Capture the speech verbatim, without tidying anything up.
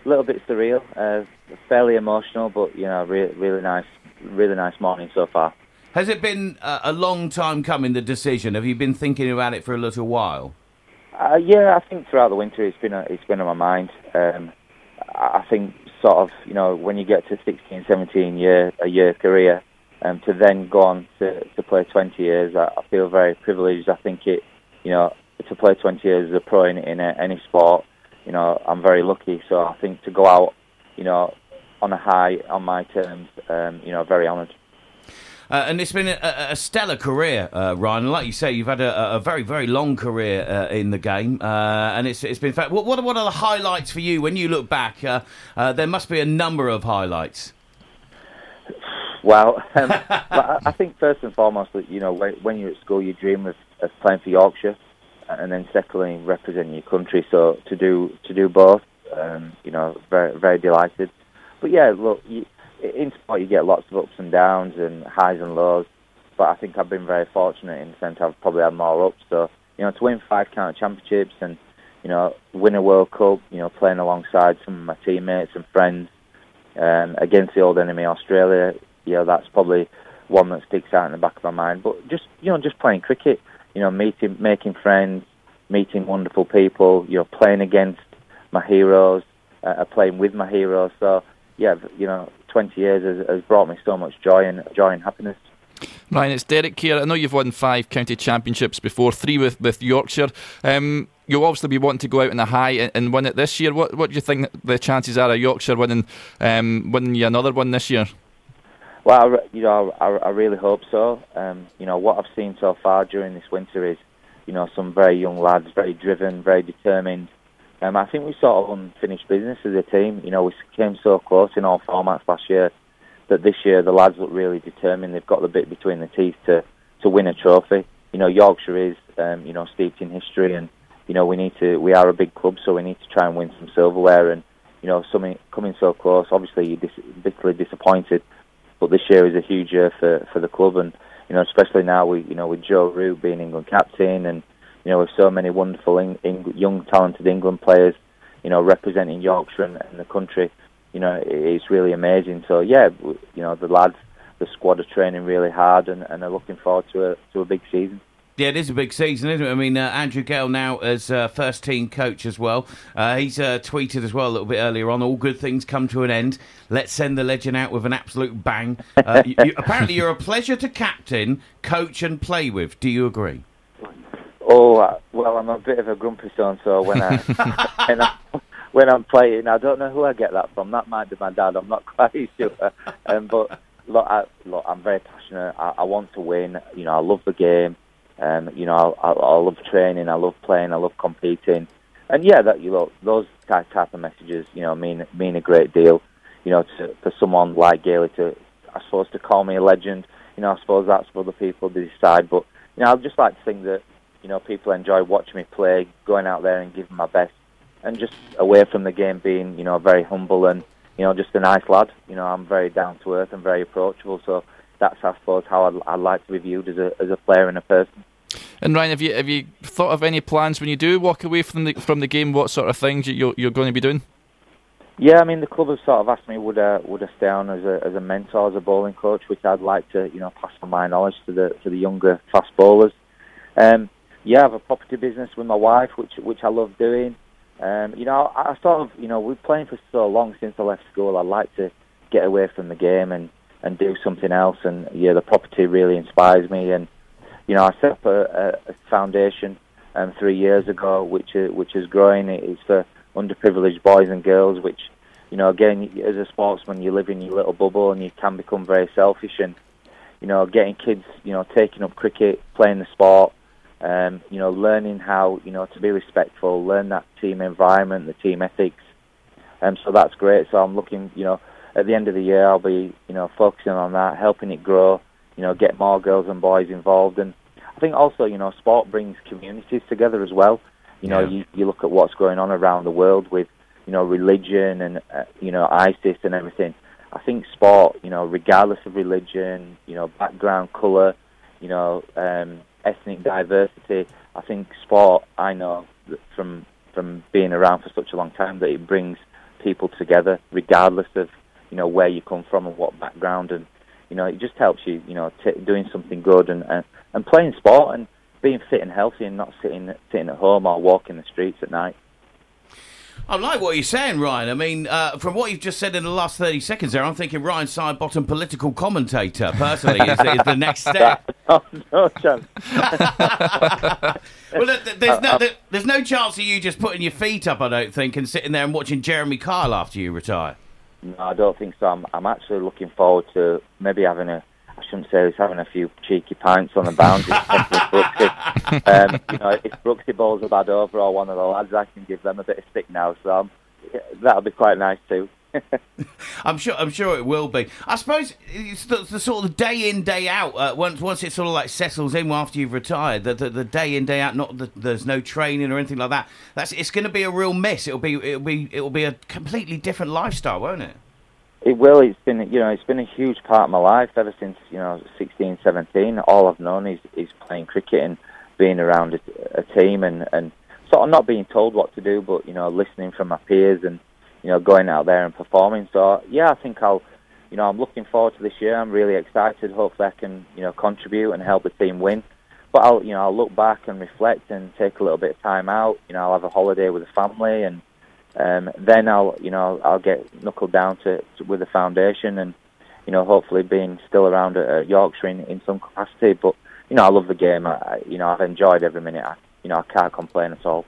a little bit surreal, uh, fairly emotional, but you know, re- really nice, really nice morning so far. Has it been uh, a long time coming, the decision? Have you been thinking about it for a little while? Uh, yeah, I think throughout the winter it's been a, it's been on my mind. Um, I think sort of, you know, when you get to sixteen, seventeen year a year career, um, to then go on to, to play twenty years, I, I feel very privileged. I think it, you know, to play twenty years as a pro in, in a, any sport, you know, I'm very lucky. So I think to go out, you know, on a high on my terms, um, you know, very honoured. Uh, and it's been a, a stellar career, uh, Ryan. Like you say, you've had a, a very, very long career uh, in the game, uh, and it's it's been. What what what are the highlights for you when you look back? Uh, uh, there must be a number of highlights. Well, um, I think first and foremost that, you know, when, when you're at school, you dream of, of playing for Yorkshire, and then secondly representing your country. So to do to do both, um, you know, very very delighted. But yeah, look. You, in sport, you get lots of ups and downs and highs and lows, but I think I've been very fortunate in the sense I've probably had more ups. So, you know, to win five county championships and, you know, win a World Cup, you know, playing alongside some of my teammates and friends um, against the old enemy Australia, you know, that's probably one that sticks out in the back of my mind. But just, you know, just playing cricket, you know, meeting, making friends, meeting wonderful people, you know, playing against my heroes, uh, playing with my heroes. So, yeah, you know, twenty years has, has brought me so much joy and joy and happiness. Ryan, it's Derek here. I know you've won five county championships before, three with, with Yorkshire. Um, you'll obviously be wanting to go out in a high and, and win it this year. What what do you think the chances are of Yorkshire winning um, winning you another one this year? Well, I, you know, I, I really hope so. Um, you know, what I've seen so far during this winter is, you know, some very young lads, very driven, very determined. Um, I think we sort of unfinished business as a team. You know, we came so close in all formats last year that this year the lads look really determined. They've got the bit between the teeth to, to win a trophy. You know, Yorkshire is, um, you know, steeped in history, and, you know, we need to, we are a big club, so we need to try and win some silverware. And, you know, something coming so close, obviously you're dis- bitterly disappointed, but this year is a huge year for, for the club, and, you know, especially now we, you know, with Joe Root being England captain, and, you know, with so many wonderful in, in, young, talented England players, you know, representing Yorkshire and, and the country, you know, it, it's really amazing. So, yeah, you know, the lads, the squad are training really hard and, and are looking forward to a to a big season. Yeah, it is a big season, isn't it? I mean, uh, Andrew Gale now as uh, first team coach as well. Uh, he's uh, tweeted as well a little bit earlier on, all good things come to an end. Let's send the legend out with an absolute bang. Uh, you, you, apparently you're a pleasure to captain, coach and play with. Do you agree? Oh, uh, well, I'm a bit of a grumpy son, so when, I, when, I, when I'm playing, I don't know who I get that from. That might be my dad, I'm not quite sure. Um, but, look, I, look, I'm very passionate. I, I want to win. You know, I love the game. Um, you know, I, I, I love training. I love playing. I love competing. And, yeah, that you know, those type, type of messages, you know, mean mean a great deal. You know, to, for someone like Gailey to, I suppose, to call me a legend, you know, I suppose that's for other people to decide. But, you know, I'd just like to think that, you know, people enjoy watching me play, going out there and giving my best, and just away from the game being, you know, very humble and, you know, just a nice lad. You know, I'm very down to earth and very approachable, so that's, I suppose, how I'd, I'd like to be viewed as a as a player and a person. And Ryan, have you have you thought of any plans when you do walk away from the from the game? What sort of things you're you're going to be doing? Yeah, I mean, the club have sort of asked me would I would I stay on as a as a mentor, as a bowling coach, which I'd like to, you know, pass on my knowledge to the to the younger fast bowlers. Um, yeah, I have a property business with my wife, which which I love doing. Um, you know, I, I sort of, you know, we've playing for so long since I left school. I'd like to get away from the game and, and do something else. And yeah, the property really inspires me. And you know, I set up a, a foundation um, three years ago, which uh, which is growing. It's for underprivileged boys and girls. Which, you know, again, as a sportsman, you live in your little bubble and you can become very selfish. And you know, getting kids, you know, taking up cricket, playing the sport. Um, you know, learning how, you know, to be respectful, learn that team environment, the team ethics. Um, so that's great. So I'm looking, you know, at the end of the year, I'll be, you know, focusing on that, helping it grow, you know, get more girls and boys involved. And I think also, you know, sport brings communities together as well. You know, yeah. you, you look at what's going on around the world with, you know, religion and, uh, you know, ISIS and everything. I think sport, you know, regardless of religion, you know, background, colour, you know, um, ethnic diversity, I think sport, I know from from being around for such a long time, that it brings people together, regardless of, you know, where you come from and what background, and, you know, it just helps you, you know, t- doing something good and, and, and playing sport and being fit and healthy and not sitting sitting at home or walking the streets at night. I like what you're saying, Ryan. I mean, uh, from what you've just said in the last thirty seconds there, I'm thinking Ryan Sidebottom, political commentator, personally, is, is the next step. no, no chance. Well, there's no, there's no chance of you just putting your feet up, I don't think, and sitting there and watching Jeremy Kyle after you retire. No, I don't think so. I'm, I'm actually looking forward to maybe having a, I shouldn't say this, having a few cheeky pints on the boundaries. um, you know, if Brooksy bowls a bad over or one of the lads, I can give them a bit of stick now. So um, yeah, that'll be quite nice too. I'm sure. I'm sure it will be. I suppose it's the, the sort of day in, day out. Uh, once once it sort of like settles in after you've retired, the the, the day in, day out. Not the, there's no training or anything like that. That's it's going to be a real miss. It'll be it'll be it'll be a completely different lifestyle, won't it? It will. It's been, you know, it's been a huge part of my life ever since, you know, sixteen, seventeen. All I've known is, is playing cricket and being around a, a team and, and sort of not being told what to do, but, you know, listening from my peers and, you know, going out there and performing. So, yeah, I think I'll, you know, I'm looking forward to this year. I'm really excited. Hopefully I can, you know, contribute and help the team win. But I'll, you know, I'll look back and reflect and take a little bit of time out. You know, I'll have a holiday with the family, and um, then I'll, you know, I'll get knuckled down to, to with the foundation and, you know, hopefully being still around at, at Yorkshire in, in some capacity. But, you know, I love the game. I, you know, I've enjoyed every minute. I, you know, I can't complain at all.